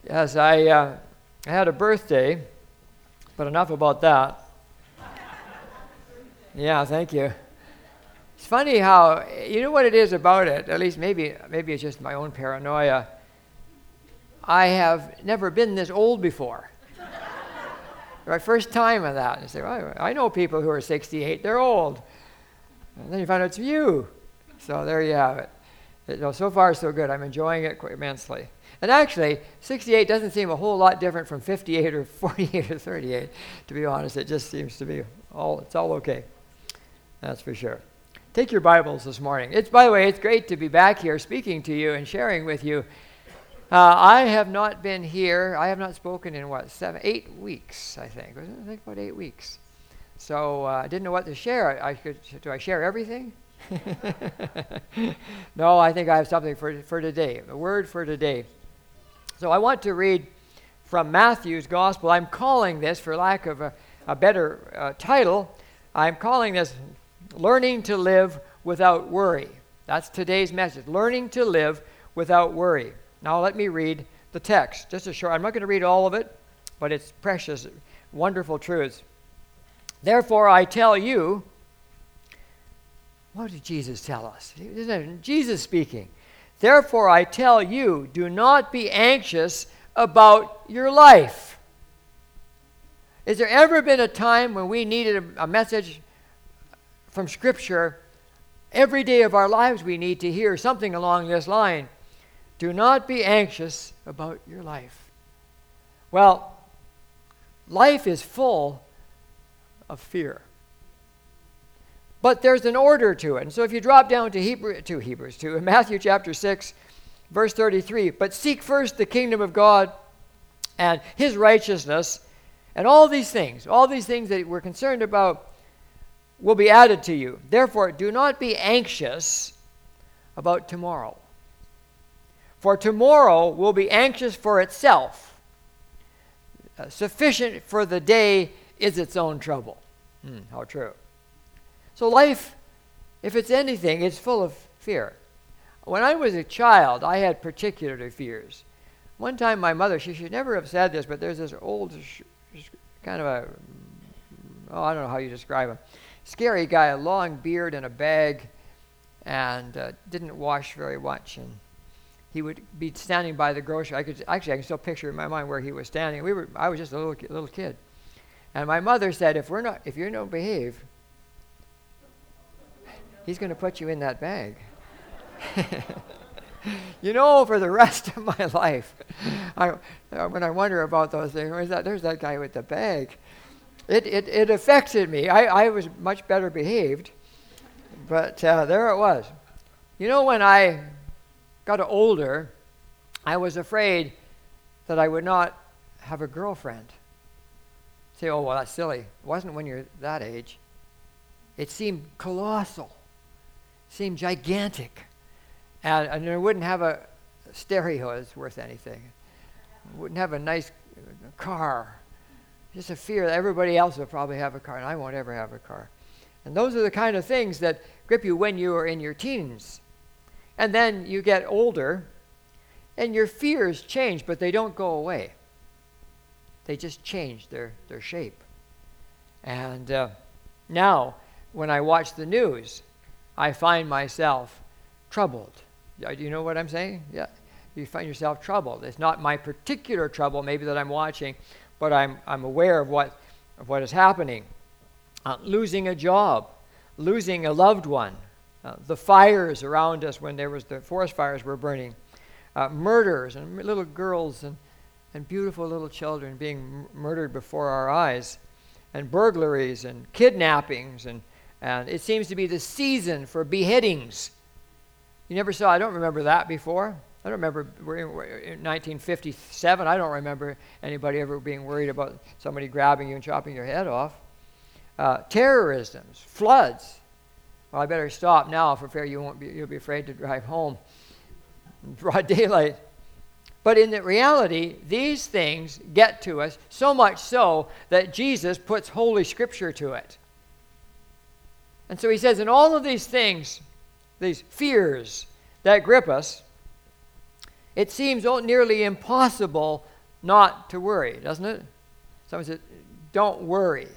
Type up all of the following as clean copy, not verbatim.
Yes, I had a birthday, but enough about that. Yeah, thank you. It's funny how, you know what it is about it, at least maybe it's just my own paranoia. I have never been this old before. My first time of that. And I say, well, I know people who are 68, they're old. And then you find out it's you. So there you have it. So far, so good. I'm enjoying it immensely. And actually, 68 doesn't seem a whole lot different from 58 or 48 or 38, to be honest. It just seems to be it's all okay. That's for sure. Take your Bibles this morning. By the way, it's great to be back here speaking to you and sharing with you. I have not been here. I have not spoken in 8 weeks, I think. I think about 8 weeks. So I didn't know what to share. Do I share everything? No, I think I have something for today, a word for today. So I want to read from Matthew's Gospel. I'm calling this, for lack of a better title, I'm calling this Learning to Live Without Worry. That's today's message, learning to live without worry. Now let me read the text. Just a short, I'm not going to read all of it, but it's precious, wonderful truths. Therefore I tell you, what did Jesus tell us? Isn't it Jesus speaking? Therefore I tell you, do not be anxious about your life. Has there ever been a time when we needed a message from Scripture? Every day of our lives we need to hear something along this line. Do not be anxious about your life. Well, life is full of fear. But there's an order to it. And so if you drop down to Matthew chapter 6, verse 33, but seek first the kingdom of God and his righteousness, and all these things that we're concerned about will be added to you. Therefore, do not be anxious about tomorrow. For tomorrow will be anxious for itself. Sufficient for the day is its own trouble. How true. So life, if it's anything, it's full of fear. When I was a child, I had particular fears. One time my mother, she should never have said this, but there's this old, kind of I don't know how you describe him, scary guy, a long beard and a bag, and didn't wash very much. And he would be standing by the grocery. I can still picture in my mind where he was standing. I was just a little kid. And my mother said, if you don't behave, he's going to put you in that bag. You know, for the rest of my life, when I wonder about those things, there's that guy with the bag. It affected me. I was much better behaved, but there it was. You know, when I got older, I was afraid that I would not have a girlfriend. Say, oh, well, that's silly. It wasn't when you're that age. It seemed colossal. Seemed gigantic. And I wouldn't have a stereo that's worth anything. I wouldn't have a nice car. Just a fear that everybody else will probably have a car, and I won't ever have a car. And those are the kind of things that grip you when you are in your teens. And then you get older, and your fears change, but they don't go away. They just change their shape. And now, when I watch the news, I find myself troubled. Do you know what I'm saying? Yeah. You find yourself troubled. It's not my particular trouble, maybe, that I'm watching, but I'm aware of what is happening. Losing a job, losing a loved one, the fires around us when the forest fires were burning, murders and little girls and beautiful little children being murdered before our eyes, and burglaries and kidnappings, and it seems to be the season for beheadings. You never saw, I don't remember that before. I don't remember in 1957, I don't remember anybody ever being worried about somebody grabbing you and chopping your head off. Terrorisms, floods. Well, I better stop now for fear you'll be afraid to drive home in broad daylight. But in the reality, these things get to us, so much so that Jesus puts Holy Scripture to it. And so he says, in all of these things, these fears that grip us, it seems nearly impossible not to worry, doesn't it? Someone says, don't worry.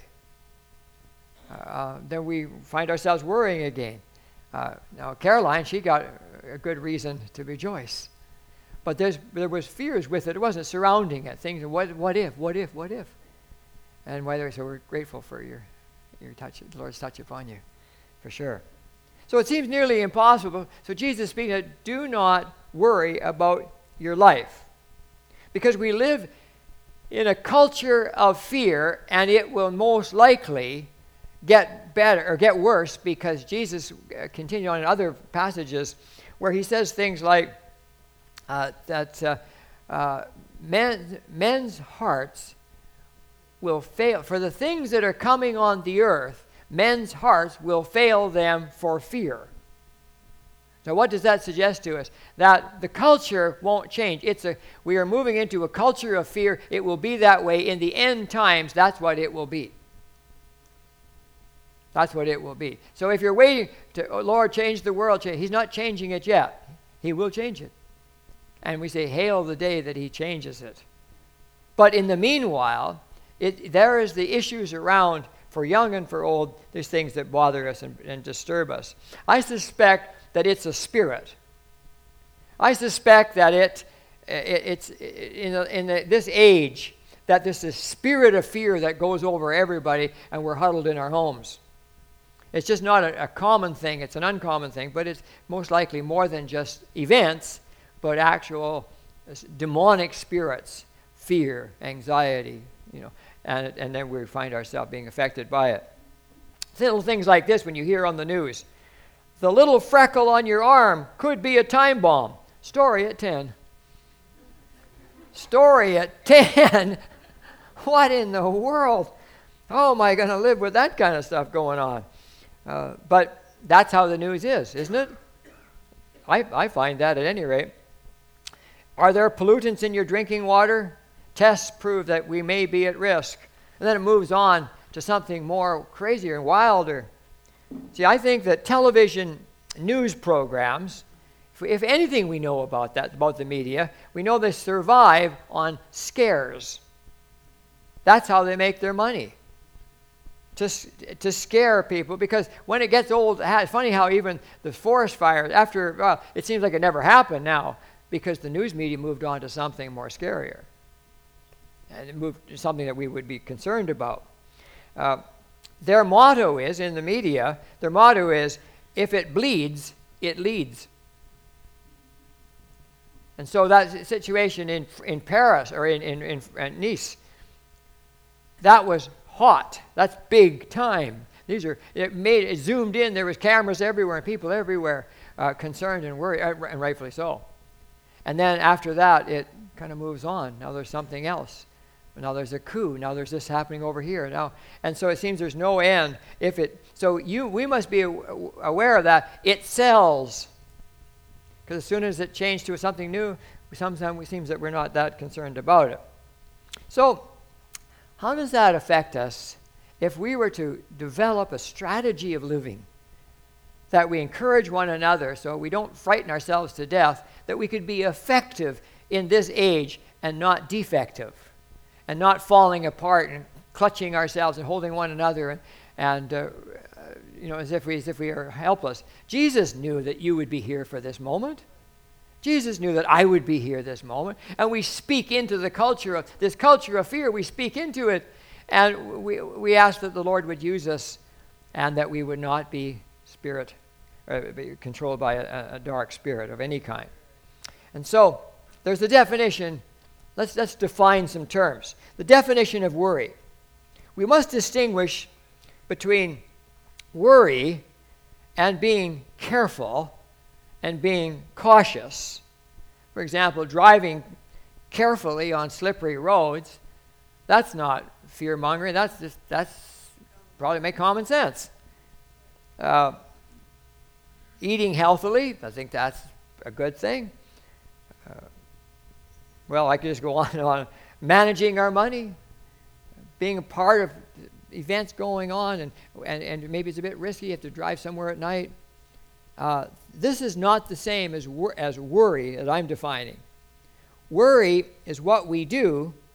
Then we find ourselves worrying again. Now, Caroline, she got a good reason to rejoice. But there was fears with it. It wasn't surrounding it. Things, what if? And so we're grateful for your touch, the Lord's touch upon you, for sure. So it seems nearly impossible. So Jesus speaking that do not worry about your life. Because we live in a culture of fear, and it will most likely get better or get worse, because Jesus continued on in other passages where he says things like that men's hearts will fail. For the things that are coming on the earth, men's hearts will fail them for fear. So what does that suggest to us? That the culture won't change. We are moving into a culture of fear. It will be that way in the end times. That's what it will be. That's what it will be. So if you're waiting to, oh, Lord, change the world, he's not changing it yet. He will change it. And we say, hail the day that he changes it. But in the meanwhile, there is the issues around for young and for old. There's things that bother us and disturb us. I suspect that it's a spirit. I suspect that it's in this age that there's this spirit of fear that goes over everybody, and we're huddled in our homes. It's just not a common thing. It's an uncommon thing, but it's most likely more than just events, but actual demonic spirits, fear, anxiety, and then we find ourselves being affected by it. Little things like this when you hear on the news. The little freckle on your arm could be a time bomb. Story at 10. Story at 10? What in the world? How am I going to live with that kind of stuff going on? But that's how the news is, isn't it? I find that at any rate. Are there pollutants in your drinking water? Tests prove that we may be at risk. And then it moves on to something more crazier and wilder. See, I think that television news programs, if anything we know about the media, we know they survive on scares. That's how they make their money. To scare people, because when it gets old, it's funny how even the forest fires, it seems like it never happened now, because the news media moved on to something more scarier. And it moved to something that we would be concerned about. Their motto is, in the media, if it bleeds, it leads. And so that situation in Paris or in Nice, that was hot. That's big time. It zoomed in. There was cameras everywhere and people everywhere concerned and worried, and rightfully so. And then after that, it kind of moves on. Now there's something else. Now there's a coup. Now there's this happening over here. Now, and so it seems there's no end. We must be aware of that. It sells. Because as soon as it changed to something new, sometimes it seems that we're not that concerned about it. So, how does that affect us if we were to develop a strategy of living that we encourage one another so we don't frighten ourselves to death, that we could be effective in this age and not defective, and not falling apart and clutching ourselves and holding one another and as if we are helpless. Jesus knew that you would be here for this moment. Jesus knew that I would be here this moment. And we speak into this culture of fear. We speak into it, and we ask that the Lord would use us, and that we would not be controlled by a dark spirit of any kind. And so there's the definition. Let's define some terms. The definition of worry. We must distinguish between worry and being careful and being cautious. For example, driving carefully on slippery roads, that's not fear-mongering. That's probably make common sense. Eating healthily, I think that's a good thing. I could just go on and on. Managing our money, being a part of events going on, and maybe it's a bit risky. You have to drive somewhere at night. This is not the same as worry that I'm defining. Worry is what we do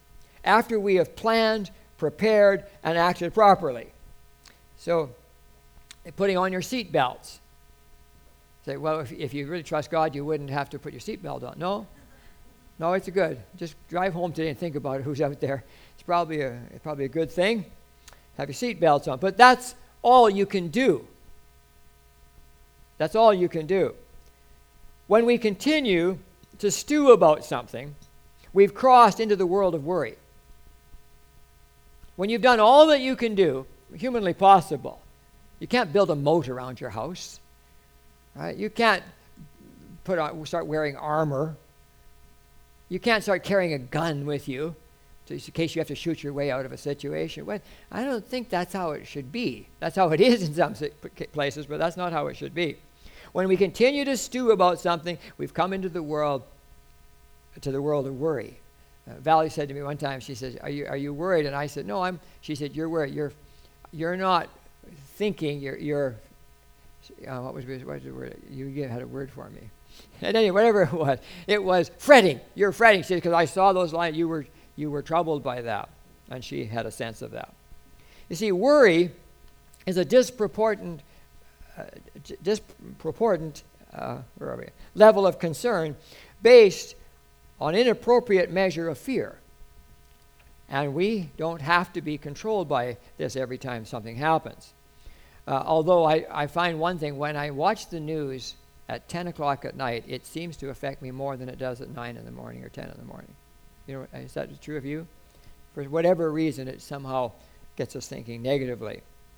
after we have planned, prepared, and acted properly. So, putting on your seat belts. Say, well, if you really trust God, you wouldn't have to put your seatbelt on. No, it's good. Just drive home today and think about it, who's out there. It's probably a good thing. Have your seatbelts on. But that's all you can do. That's all you can do. When we continue to stew about something, we've crossed into the world of worry. When you've done all that you can do, humanly possible, you can't build a moat around your house. Right? You can't start wearing armor. You can't start carrying a gun with you in case you have to shoot your way out of a situation. Well, I don't think that's how it should be. That's how it is in some places, but that's not how it should be. When we continue to stew about something, we've come into the world of worry. Valerie said to me one time, she says, are you worried? And I said, no, she said, you're worried. You're not thinking, you're what was the word? You had a word for me. And anyway, whatever it was fretting. You're fretting. She said, because I saw those lines, you were troubled by that. And she had a sense of that. You see, worry is a disproportionate level of concern based on inappropriate measure of fear. And we don't have to be controlled by this every time something happens. Although I find one thing, when I watch the news at 10 o'clock at night, it seems to affect me more than it does at 9 in the morning or 10 in the morning. You know, is that true of you? For whatever reason, it somehow gets us thinking negatively.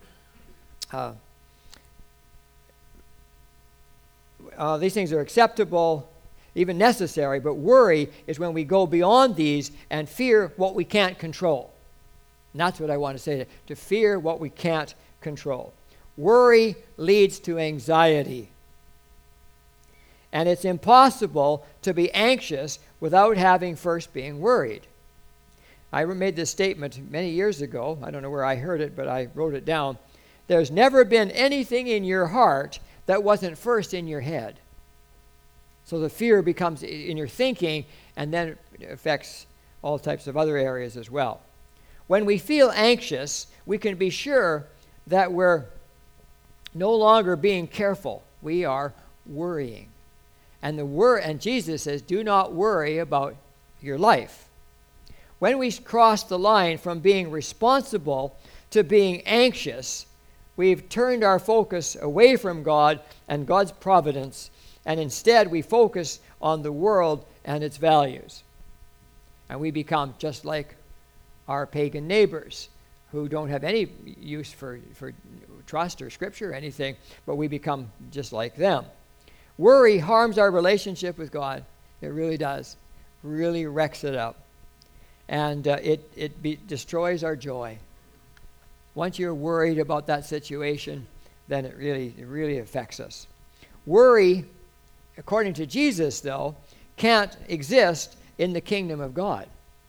These things are acceptable, even necessary, but worry is when we go beyond these and fear what we can't control. And that's what I want to say, to fear what we can't control. Worry leads to anxiety. And it's impossible to be anxious without having first being worried. I made this statement many years ago. I don't know where I heard it, but I wrote it down. There's never been anything in your heart that wasn't first in your head. So the fear becomes in your thinking, and then it affects all types of other areas as well. When we feel anxious, we can be sure that we're no longer being careful. We are worrying. And Jesus says, do not worry about your life. When we cross the line from being responsible to being anxious, we've turned our focus away from God and God's providence, and instead we focus on the world and its values. And we become just like our pagan neighbors who don't have any use for trust or scripture or anything, but we become just like them. Worry harms our relationship with God. It really does. Really wrecks it up. And it destroys our joy. Once you're worried about that situation, then it really affects us. Worry, according to Jesus, though, can't exist in the kingdom of God.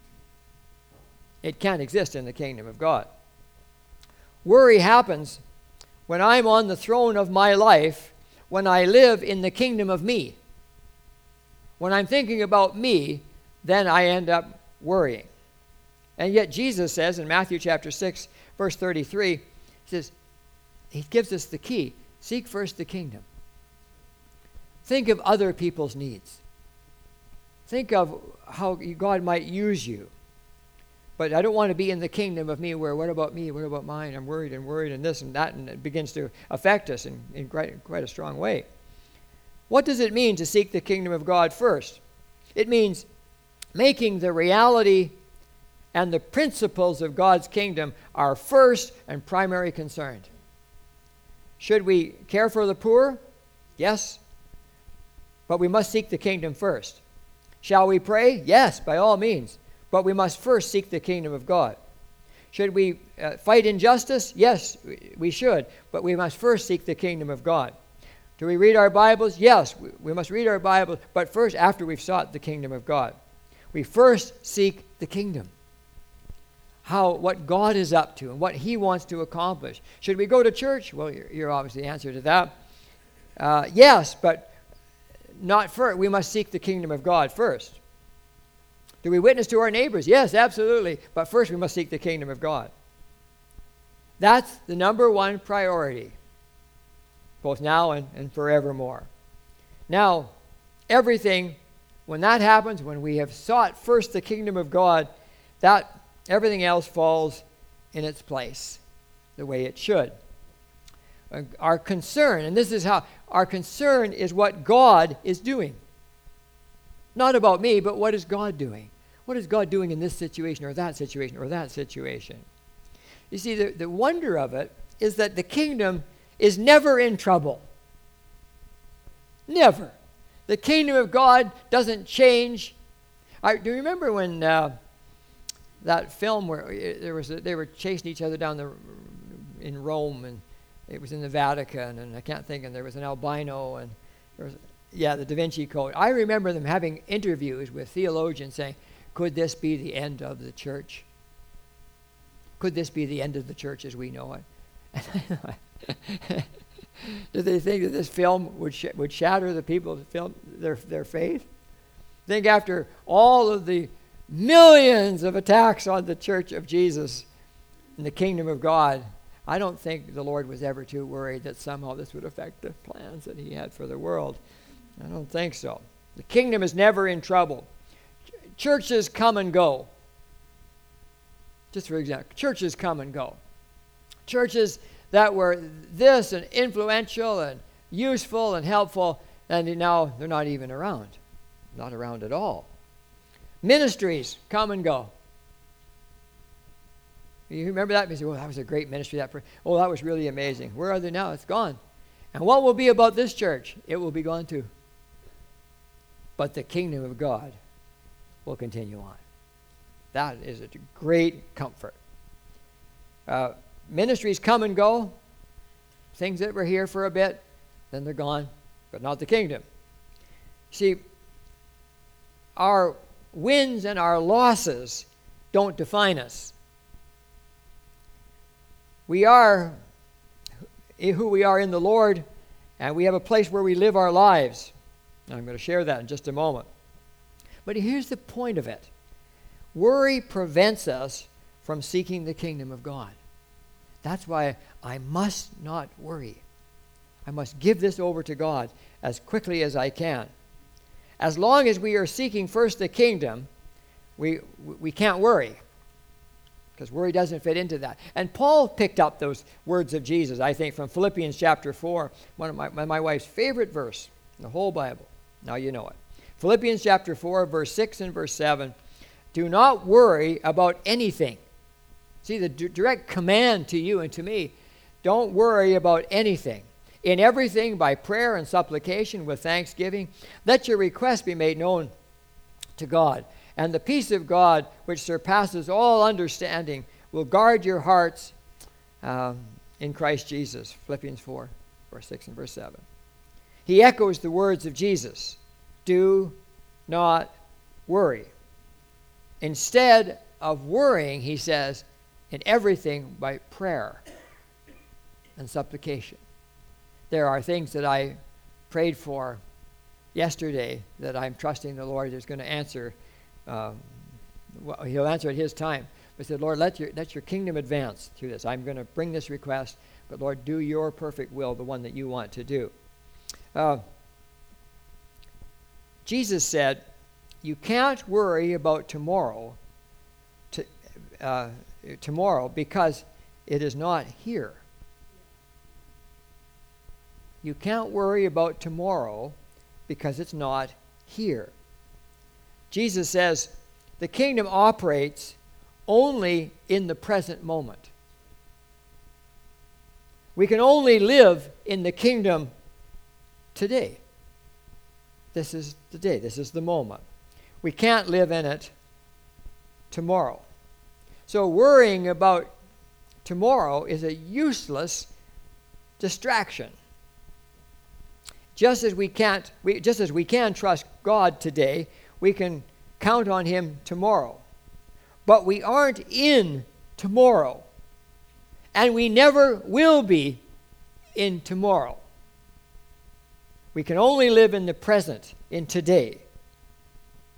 It can't exist in the kingdom of God. Worry happens when I'm on the throne of my life, when I live in the kingdom of me. When I'm thinking about me, then I end up worrying. And yet Jesus says in Matthew chapter 6, verse 33, he says, he gives us the key. Seek first the kingdom. Think of other people's needs. Think of how God might use you. But I don't want to be in the kingdom of me where, what about me? What about mine? I'm worried and this and that, and it begins to affect us in quite a strong way. What does it mean to seek the kingdom of God first? It means making the reality and the principles of God's kingdom our first and primary concern. Should we care for the poor? Yes. But we must seek the kingdom first. Shall we pray? Yes, by all means. But we must first seek the kingdom of God. Should we fight injustice? Yes, we should. But we must first seek the kingdom of God. Do we read our Bibles? Yes, we must read our Bibles, but first after we've sought the kingdom of God. We first seek the kingdom. What God is up to and what he wants to accomplish. Should we go to church? Well, you're obviously the answer to that. Yes, but not first. We must seek the kingdom of God first. Do we witness to our neighbors? Yes, absolutely. But first we must seek the kingdom of God. That's the number one priority, both now and forevermore. Now, everything, when that happens, when we have sought first the kingdom of God, that everything else falls in its place the way it should. Our concern, and this is how, our concern is what God is doing. Not about me, but what is God doing? What is God doing in this situation or that situation or that situation? You see, the wonder of it is that the kingdom is never in trouble. Never. The kingdom of God doesn't change. Do you remember when that film where they were chasing each other down in Rome, and it was in the Vatican, and I can't think, and there was an albino, and there was, the Da Vinci Code. I remember them having interviews with theologians saying, could this be the end of the church? Could this be the end of the church as we know it? Did they think that this film would shatter the people's their faith? Think after all of the millions of attacks on the church of Jesus in the kingdom of God, I don't think the Lord was ever too worried that somehow this would affect the plans that he had for the world. I don't think so. The kingdom is never in trouble. Churches come and go. Just for example, churches come and go. Churches that were this and influential and useful and helpful, and now they're not even around. Not around at all. Ministries come and go. You remember that? You say, well, that was a great ministry. That was really amazing. Where are they now? It's gone. And what will be about this church? It will be gone too. But the kingdom of God will continue on. That is a great comfort. Ministries come and go. Things that were here for a bit, then they're gone, but not the kingdom. See, our wins and our losses don't define us. We are who we are in the Lord, and we have a place where we live our lives. I'm going to share that in just a moment. But here's the point of it. Worry prevents us from seeking the kingdom of God. That's why I must not worry. I must give this over to God as quickly as I can. As long as we are seeking first the kingdom, we can't worry, because worry doesn't fit into that. And Paul picked up those words of Jesus, I think, from Philippians chapter 4, one of my wife's favorite verse in the whole Bible. Now you know it. Philippians chapter 4, verse 6 and verse 7. Do not worry about anything. See, the direct command to you and to me, don't worry about anything. In everything, by prayer and supplication with thanksgiving, let your requests be made known to God. And the peace of God, which surpasses all understanding, will guard your hearts in Christ Jesus. Philippians 4, verse 6 and verse 7. He echoes the words of Jesus. Do not worry. Instead of worrying, he says, in everything by prayer and supplication. There are things that I prayed for yesterday that I'm trusting the Lord is going to answer. He'll answer at his time. I said, Lord, let your kingdom advance through this. I'm going to bring this request, but Lord, do your perfect will, the one that you want to do. Jesus said, you can't worry about tomorrow because it is not here. You can't worry about tomorrow because it's not here. Jesus says the kingdom operates only in the present moment. We can only live in the kingdom today. This is the day. This is the moment. We can't live in it tomorrow. So worrying about tomorrow is a useless distraction. Just as we can trust God today, we can count on him tomorrow. But we aren't in tomorrow. And we never will be in tomorrow. We can only live in the present, in today.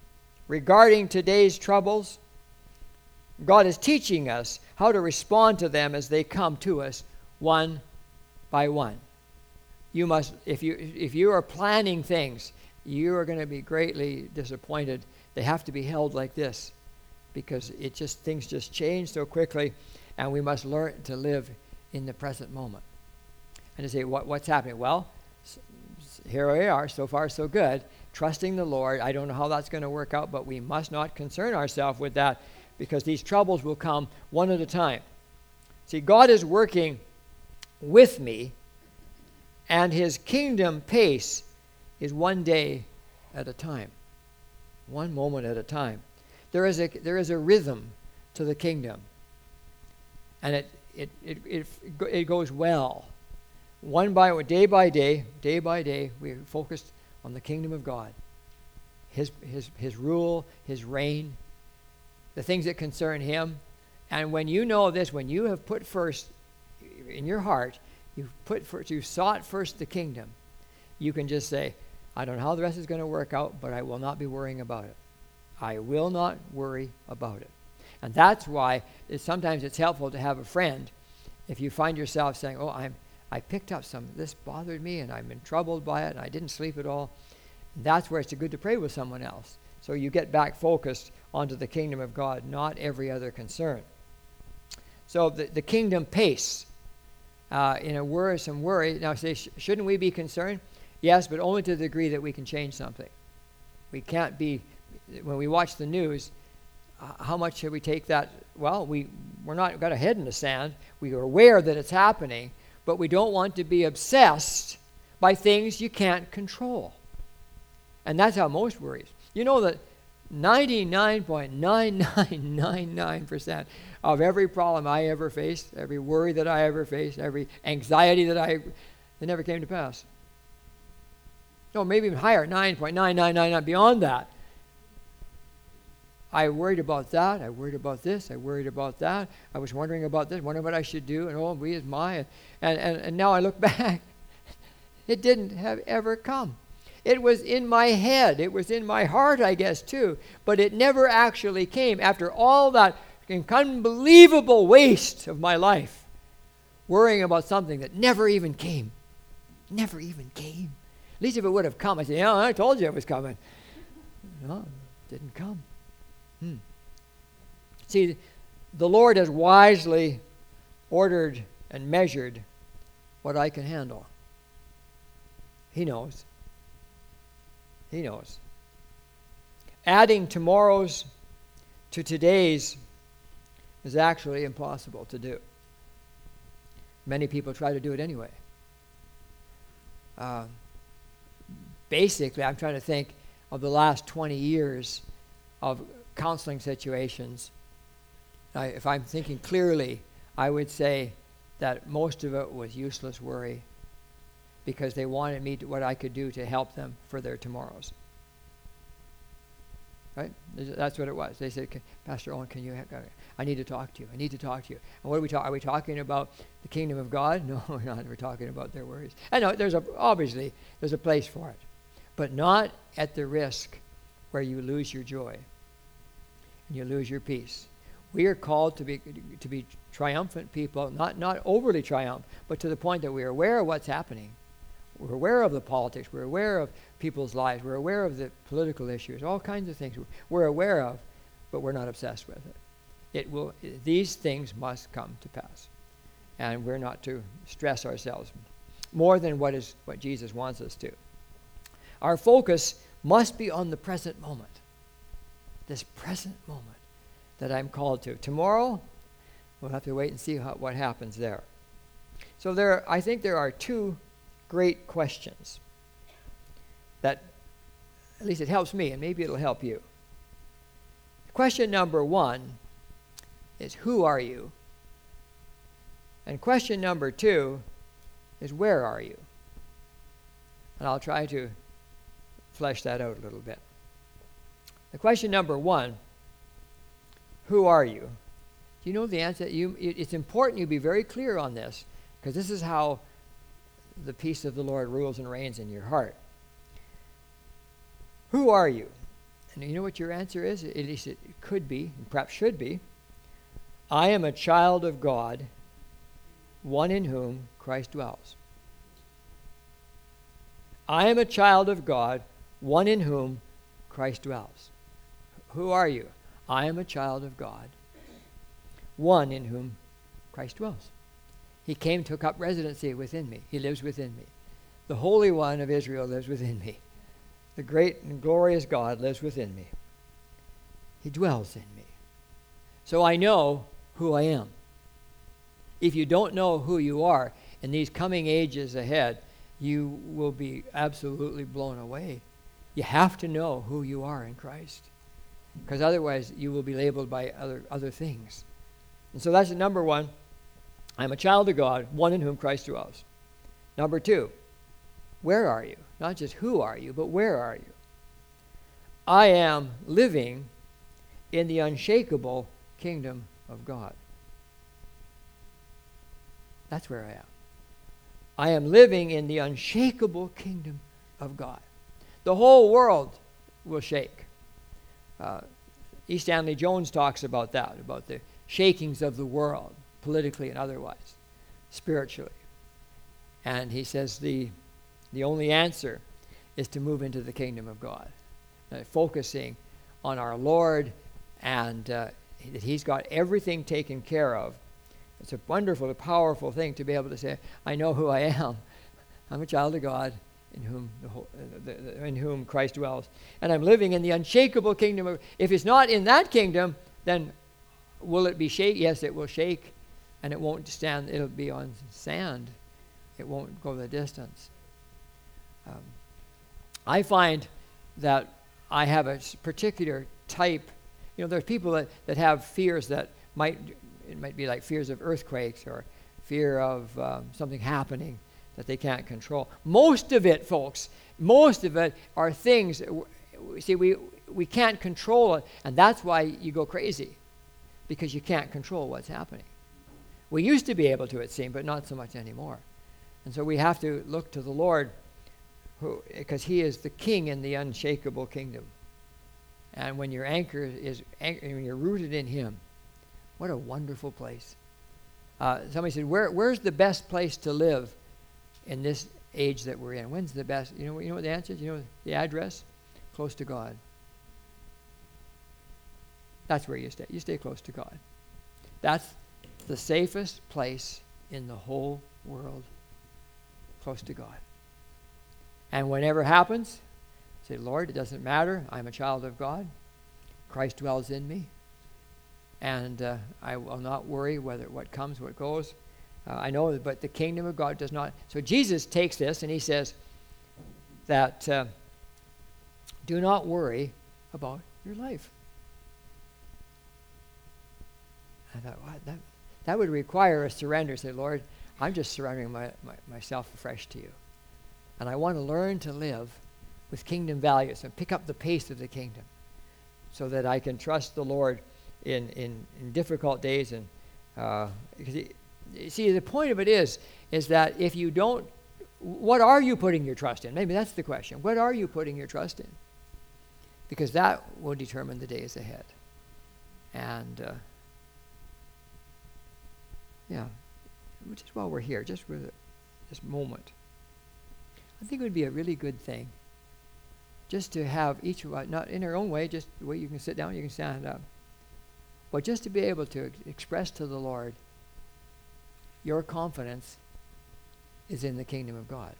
regarding today's troubles, God is teaching us how to respond to them as they come to us one by one. You must, if you are planning things, you are going to be greatly disappointed. They have to be held like this, because things just change so quickly, and we must learn to live in the present moment. And to say, what's happening? Well, here we are, so far so good, trusting the Lord. I don't know how that's going to work out, but we must not concern ourselves with that, because these troubles will come one at a time. See, God is working with me, and his kingdom pace is one day at a time, one moment at a time. There is a rhythm to the kingdom, and it goes well. Day by day, we are focused on the kingdom of God, his rule, his reign, the things that concern him. And when you know this, when you have put first in your heart, you've sought first the kingdom, you can just say, I don't know how the rest is going to work out, but I will not be worrying about it. I will not worry about it. And that's why sometimes it's helpful to have a friend. If you find yourself saying, I picked up this bothered me, and I've been troubled by it, and I didn't sleep at all, that's where it's good to pray with someone else. So you get back focused onto the kingdom of God, not every other concern. So the kingdom pace, in a worrisome worry. Now say, shouldn't we be concerned? Yes, but only to the degree that we can change something. We can't be, when we watch the news, how much should we take that? Well, we're not got a head in the sand. We are aware that it's happening, but we don't want to be obsessed by things you can't control. And that's how most worries. You know that 99.9999% of every problem I ever faced, every worry that I ever faced, every anxiety they never came to pass. No, maybe even higher, 9.9999 beyond that. I worried about that. I worried about this. I worried about that. I was wondering about this, wondering what I should do. And we is my. And now I look back. It didn't have ever come. It was in my head. It was in my heart, I guess, too. But it never actually came after all that unbelievable waste of my life, worrying about something that never even came. Never even came. At least if it would have come, I'd say, yeah, I told you it was coming. No, it didn't come. See, the Lord has wisely ordered and measured what I can handle. He knows. He knows. Adding tomorrow's to today's is actually impossible to do. Many people try to do it anyway. Basically, I'm trying to think of the last 20 years of counseling situations. If I'm thinking clearly, I would say that most of it was useless worry, because they wanted me to what I could do to help them for their tomorrows. Right? That's what it was. They said, Pastor Owen, I need to talk to you. I need to talk to you. And what are we talking? Are we talking about the kingdom of God? No, we're not. We're talking about their worries. I know obviously there's a place for it, but not at the risk where you lose your joy and you lose your peace. We are called to be triumphant people, not overly triumphant, but to the point that we are aware of what's happening. We're aware of the politics. We're aware of people's lives. We're aware of the political issues, all kinds of things we're aware of, but we're not obsessed with it. These things must come to pass, and we're not to stress ourselves more than what Jesus wants us to. Our focus must be on the present moment, this present moment that I'm called to. Tomorrow, we'll have to wait and see what happens there. So I think there are two great questions that, at least it helps me, and maybe it'll help you. Question number one is, who are you? And question number two is, where are you? And I'll try to flesh that out a little bit. The question number one, who are you? Do you know the answer? It's important you be very clear on this, because this is how the peace of the Lord rules and reigns in your heart. Who are you? And you know what your answer is? At least it could be, and perhaps should be. I am a child of God, one in whom Christ dwells. I am a child of God, one in whom Christ dwells. Who are you? I am a child of God, one in whom Christ dwells. He came, took up residency within me. He lives within me. The Holy One of Israel lives within me. The great and glorious God lives within me. He dwells in me. So I know who I am. If you don't know who you are in these coming ages ahead, you will be absolutely blown away. You have to know who you are in Christ, because otherwise you will be labeled by other things. And so that's number one. I'm a child of God, one in whom Christ dwells. Number two, where are you? Not just who are you, but where are you? I am living in the unshakable kingdom of God. That's where I am. I am living in the unshakable kingdom of God. The whole world will shake. E. Stanley Jones talks about that, about the shakings of the world, politically and otherwise, spiritually. And he says the only answer is to move into the kingdom of God, focusing on our Lord and that He's got everything taken care of. It's a wonderful, powerful thing to be able to say, I know who I am. I'm a child of God in whom Christ dwells. And I'm living in the unshakable kingdom. If it's not in that kingdom, then will it be shake? Yes, it will shake, and it won't stand. It'll be on sand. It won't go the distance. I find that I have a particular type. There's people that have fears that it might be like fears of earthquakes or fear of something happening that they can't control. Most of it, folks, are things, see, we can't control it, and that's why you go crazy, because you can't control what's happening. We used to be able to, it seemed, but not so much anymore. And so we have to look to the Lord, because He is the King in the unshakable kingdom. And when your anchor is, when you're rooted in Him, what a wonderful place. Somebody said, where's the best place to live in this age that we're in? When's the best? You know what the answer is? You know the address? Close to God. That's where you stay. You stay close to God. That's the safest place in the whole world. Close to God. And whenever happens, say, Lord, it doesn't matter. I'm a child of God. Christ dwells in me. And I will not worry what comes, what goes. I know, but the kingdom of God does not. So Jesus takes this and He says that do not worry about your life. I thought, wow, that would require a surrender. Say, Lord, I'm just surrendering myself afresh to you. And I want to learn to live with kingdom values and pick up the pace of the kingdom so that I can trust the Lord in difficult days. And see, the point of it is that if you don't, what are you putting your trust in? Maybe that's the question. What are you putting your trust in? Because that will determine the days ahead. And just while we're here, just for this moment, I think it would be a really good thing just to have each of us, not in our own way, just the way you can sit down, you can stand up, but just to be able to express to the Lord, your confidence is in the kingdom of God.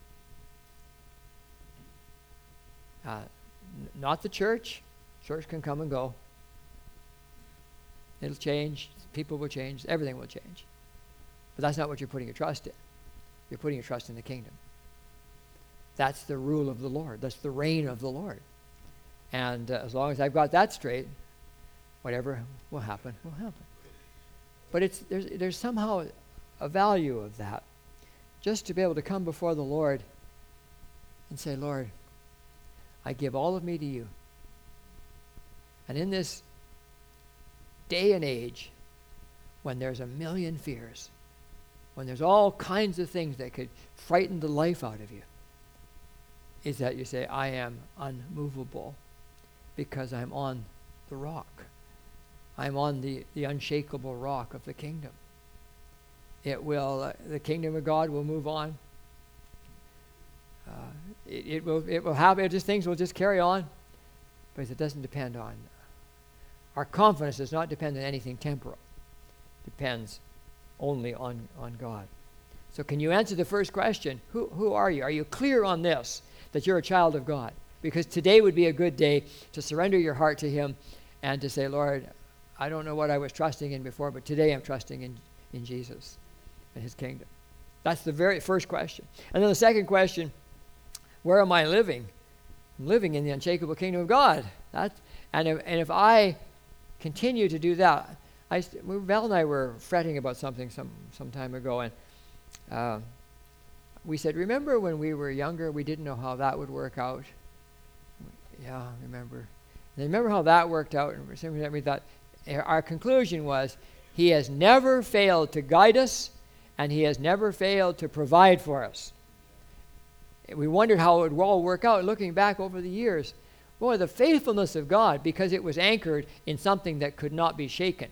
Not the church. Church can come and go. It'll change. People will change. Everything will change. But that's not what you're putting your trust in. You're putting your trust in the kingdom. That's the rule of the Lord. That's the reign of the Lord. And as long as I've got that straight, whatever will happen, will happen. But there's somehow a value of that. Just to be able to come before the Lord and say, Lord, I give all of me to you. And in this day and age, when there's a million fears, when there's all kinds of things that could frighten the life out of you, is that you say, I am unmovable Because I'm on the rock. I'm on the unshakable rock of the kingdom. It will, the kingdom of God will move on. It will happen. Things will just carry on, because it doesn't depend on. Our confidence does not depend on anything temporal. It depends only on God. So can you answer the first question? Who are you? Are you clear on this, that you're a child of God? Because today would be a good day to surrender your heart to Him and to say, Lord, I don't know what I was trusting in before, but today I'm trusting in Jesus and His kingdom. That's the very first question. And then the second question, where am I living? I'm living in the unshakable kingdom of God. And if I continue to do that, Val and I were fretting about something some time ago, and we said, remember when we were younger, we didn't know how that would work out? Yeah, I remember. And remember how that worked out, and we thought, our conclusion was, He has never failed to guide us, and He has never failed to provide for us. We wondered how it would all work out, looking back over the years. Boy, the faithfulness of God, because it was anchored in something that could not be shaken.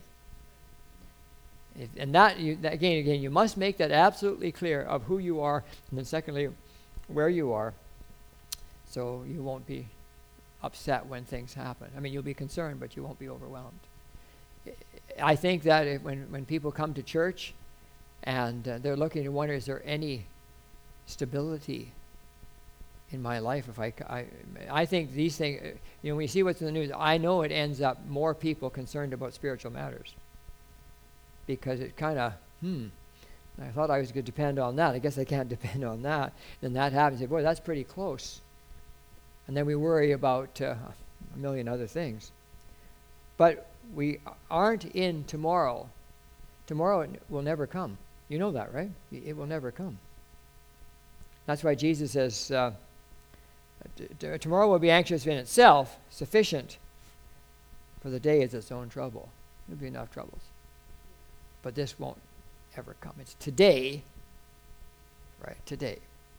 And again, you must make that absolutely clear of who you are, and then secondly, where you are, so you won't be upset when things happen. I mean, you'll be concerned, but you won't be overwhelmed. I think that when people come to church and they're looking to wonder, is there any stability in my life? If I think these things, when you see what's in the news, I know it ends up more people concerned about spiritual matters. Because it kind of, I thought I was going to depend on that. I guess I can't depend on that. Then that happens. Boy, that's pretty close. And then we worry about a million other things. But we aren't in tomorrow. Tomorrow will never come. You know that, right? It will never come. That's why Jesus says, tomorrow will be anxious in itself, sufficient for the day is its own trouble. There'll be enough troubles. But this won't ever come. It's today, right? Today.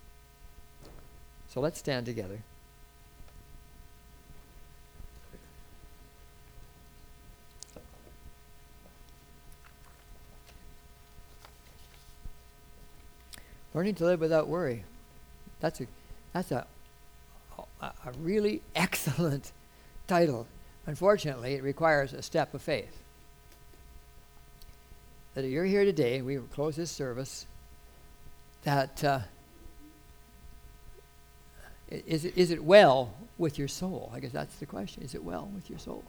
So let's stand together. Learning to live without worry. That's a really excellent title. Unfortunately, it requires a step of faith. That if you're here today, we will close this service, that is it well with your soul? I guess that's the question. Is it well with your soul?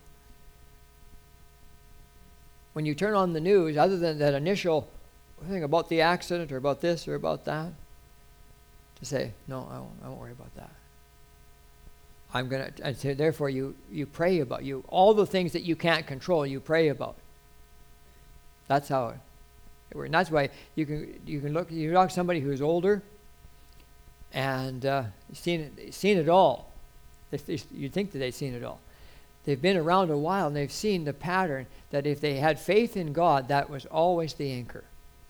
When you turn on the news, other than that initial thing about the accident or about this or about that, to say, no, I won't worry about that. I'm going to, and so therefore you pray about all the things that you can't control, you pray about. That's how it works. And that's why you can look at somebody who's older and seen it all. You'd think that they've seen it all. They've been around a while and they've seen the pattern that if they had faith in God, that was always the anchor.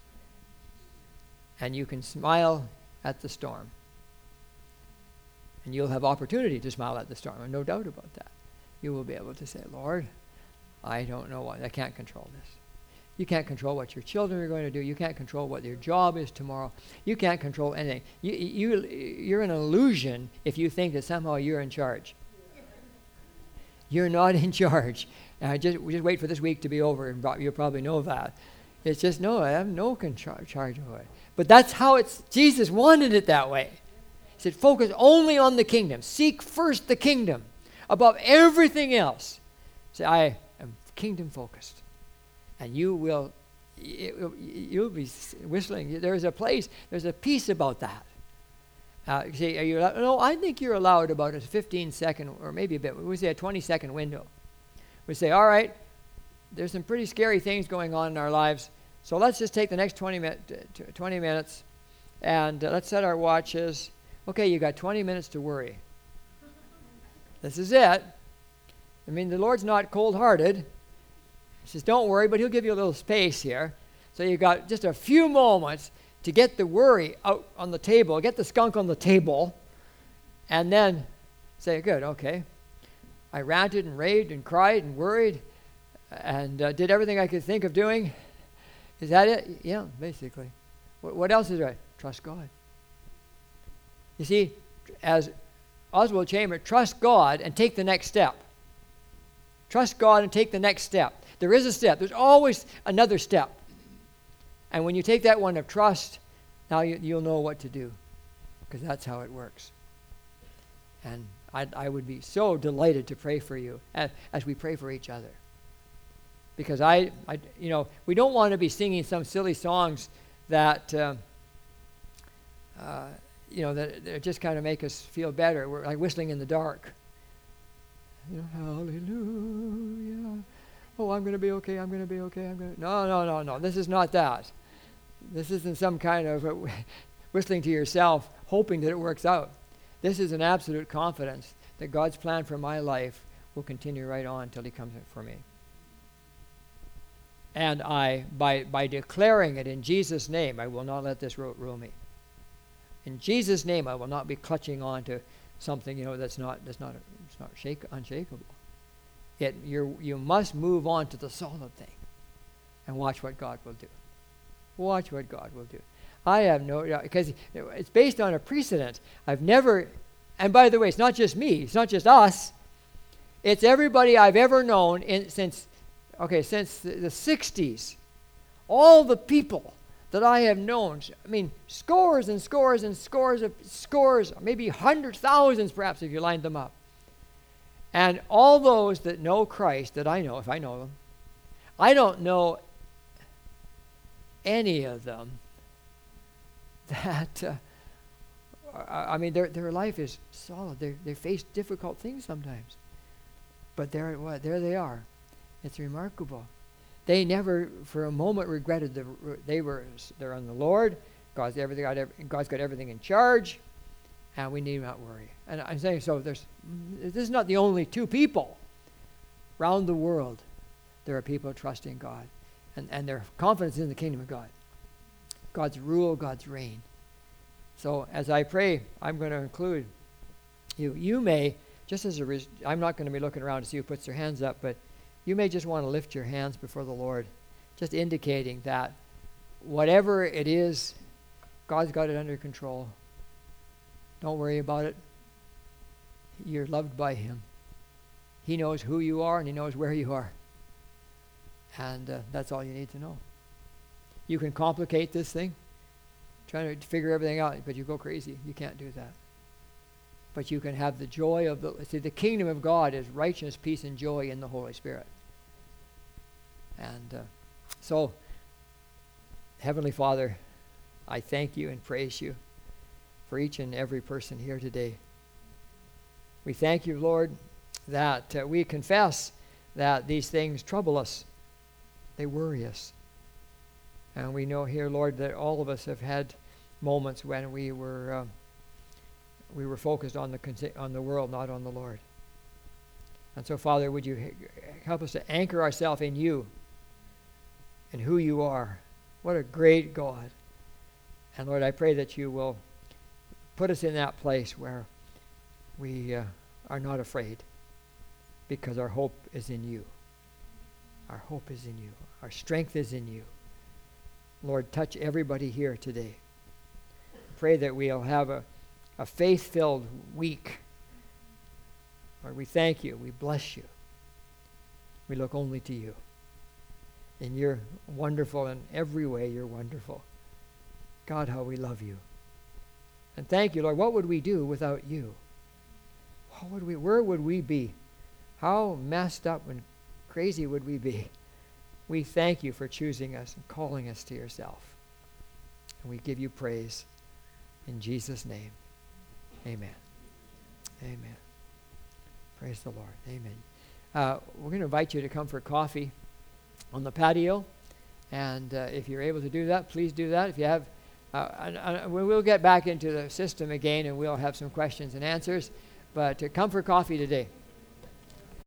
And you can smile at the storm. And you'll have opportunity to smile at the storm, and no doubt about that. You will be able to say, Lord, I don't know I can't control this. You can't control what your children are going to do. You can't control what your job is tomorrow. You can't control anything. You're an illusion if you think that somehow you're in charge. You're not in charge. Just wait for this week to be over, and you'll probably know that. It's just, no, I have no charge over it. But that's how Jesus wanted it that way. He said, focus only on the kingdom. Seek first the kingdom above everything else. Say, I am kingdom focused. And you'll be whistling. There's a peace about that. You say, are you allowed? No, I think you're allowed about a 15-second, or maybe a bit. We say a 20-second window. We say, all right, there's some pretty scary things going on in our lives, so let's just take the next 20 minutes, and let's set our watches. Okay, you got 20 minutes to worry. This is it. I mean, the Lord's not cold-hearted. He says, don't worry, but He'll give you a little space here. So you got just a few moments to get the worry out on the table, get the skunk on the table, and then say, good, okay. I ranted and raved and cried and worried and did everything I could think of doing. Is that it? Yeah, basically. What else is there? Trust God. You see, as Oswald Chamber, trust God and take the next step. Trust God and take the next step. There is a step. There's always another step. And when you take that one of trust, now you'll know what to do, because that's how it works. And I would be so delighted to pray for you as we pray for each other. Because we don't want to be singing some silly songs that, that just kind of make us feel better. We're like whistling in the dark. Hallelujah. Oh, I'm going to be okay. I'm going to be okay. No. This is not that. This isn't some kind of whistling to yourself, hoping that it works out. This is an absolute confidence that God's plan for my life will continue right on until He comes for me. And by declaring it in Jesus' name, I will not let this rule me. In Jesus' name, I will not be clutching on to something that's not unshakable. Yet you must move on to the solid thing, and watch what God will do. Watch what God will do. I have no, because it's based on a precedent. I've never, and by the way, it's not just me. It's not just us. It's everybody I've ever known since the 60s. All the people that I have known, scores and scores and scores, maybe hundreds, thousands perhaps if you lined them up. And all those that know Christ, that I know, if I know them, I don't know any of them that, their life is solid. They face difficult things sometimes. But there they are. It's remarkable. They never for a moment regretted they're on the Lord. God's got everything in charge, and we need not worry. And I'm saying, so this is not the only two people. Around the world, there are people trusting God, and their confidence in the kingdom of God. God's rule, God's reign. So as I pray, I'm going to include you. You may, just as I'm not going to be looking around to see who puts their hands up, but you may just want to lift your hands before the Lord, just indicating that whatever it is, God's got it under control. Don't worry about it. You're loved by Him. He knows who you are and He knows where you are. And that's all you need to know. You can complicate this thing, trying to figure everything out, but you go crazy. You can't do that. But you can have the joy of the kingdom of God is righteousness, peace, and joy in the Holy Spirit. And so, Heavenly Father, I thank you and praise you for each and every person here today. We thank you, Lord, that we confess that these things trouble us. They worry us. And we know here, Lord, that all of us have had moments when we were focused on the world, not on the Lord. And so, Father, would you help us to anchor ourselves in you and who you are. What a great God. And Lord, I pray that you will put us in that place where we are not afraid, because our hope is in you. Our hope is in you. Our strength is in you. Lord, touch everybody here today. Pray that we'll have a faith-filled week. Lord, we thank you. We bless you. We look only to you. And you're wonderful in every way. You're wonderful. God, how we love you. And thank you, Lord. What would we do without you? Where would we be? How messed up and crazy would we be? We thank you for choosing us and calling us to yourself. And we give you praise in Jesus' name. Amen. Amen. Praise the Lord. Amen. We're going to invite you to come for coffee on the patio. And if you're able to do that, please do that. If you have, we'll get back into the system again and we'll have some questions and answers. But come for coffee today.